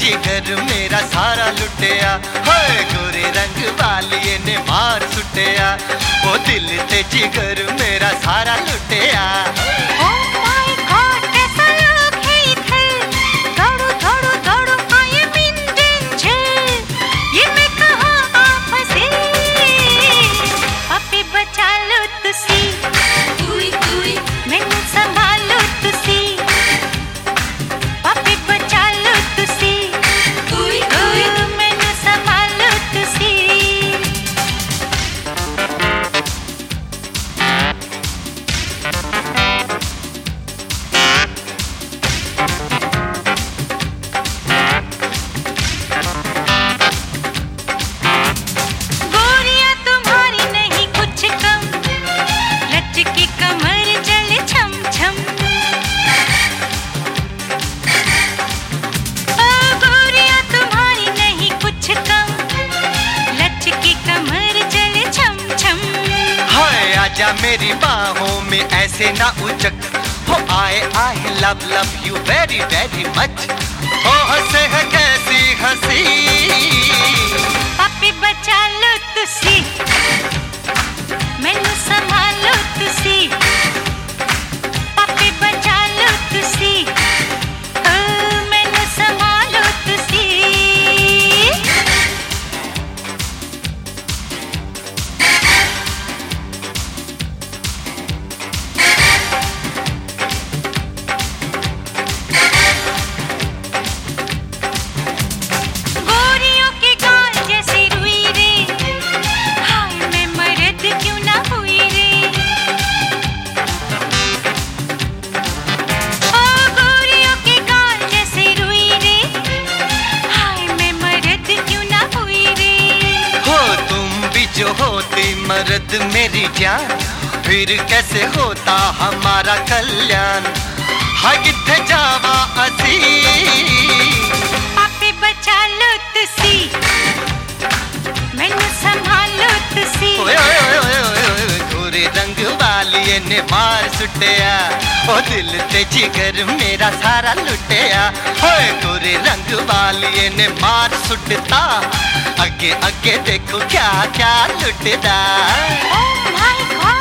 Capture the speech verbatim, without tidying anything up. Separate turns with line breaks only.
जिगर मेरा सारा लुटिया, होए गोरे रंग वालिए ने मार सुटिया, वो दिल ते जिगर मेरा सारा लुटिया। आजा मेरी बाहों में ऐसे ना उचक, हो आए I love love you very very much, हो हंसे है कैसी हंसी,
पापी बचा लो तुसी, मैनू संभालो तुसी, पापी बचा लो तुसी, मैनू संभालो तुसी।
जो होती मर्द मेरी जान, फिर कैसे होता हमारा कल्याण, हाँ किथे जावा असी,
पापी बचा लो तुसी, मैनू संभालो तुसी,
ओए ओए ओए ओए ओए गोरे रंग वालिए ने मार सुटिया, ओ दिल ते जिगर मेरा सारा लुटिया, ओए गोरे रंग वालिए ने मार सुटता, अगे अगे देखो क्या क्या लुटदा।
Oh my God!